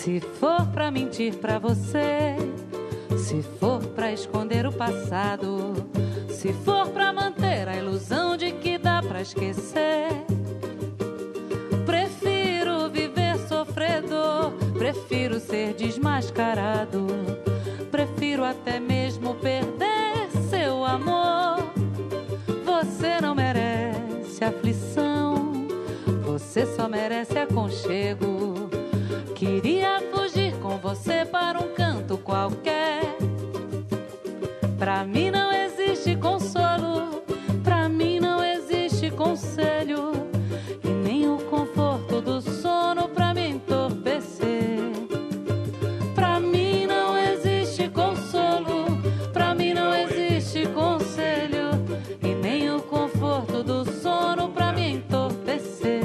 Se for pra mentir pra você, se for pra esconder o passado, se for pra manter a ilusão de que dá pra esquecer, prefiro viver sofredor, prefiro ser desmascarado, prefiro até mesmo perder seu amor. Você não merece aflição, você só merece aconchego. Queria fugir com você para um canto qualquer. Pra mim não existe consolo, pra mim não existe conselho, e nem o conforto do sono pra me entorpecer. Pra mim não existe consolo, pra mim não existe conselho, e nem o conforto do sono pra me entorpecer.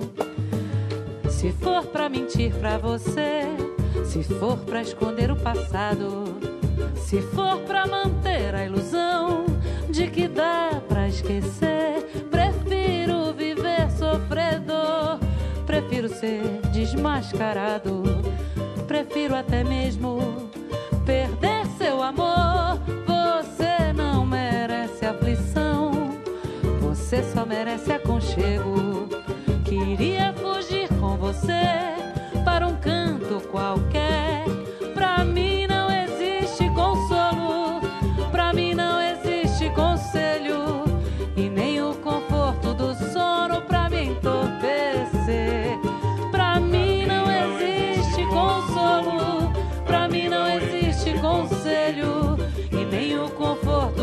Se for pra mentir pra você, se for pra esconder o passado, se for pra manter a ilusão de que dá pra esquecer, prefiro viver sofredor, prefiro ser desmascarado, prefiro até mesmo perder seu amor. Você não merece aflição, você só merece aconchego. Queria fugir com você para um canto qualquer. Pra mim não existe consolo, pra mim não existe conselho, e nem o conforto do sono pra me entorpecer. Pra mim não existe consolo, pra mim não existe conselho, e nem o conforto